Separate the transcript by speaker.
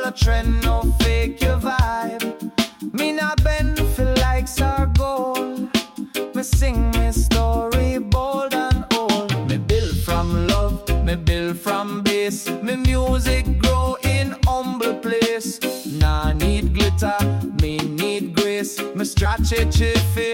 Speaker 1: no trend, no fake your vibe. Me not bend for likes or gold. Me sing me story bold and old. Me build from love, me build from base. Me music grow in humble place. Nah need glitter, me need grace. Me strategy fit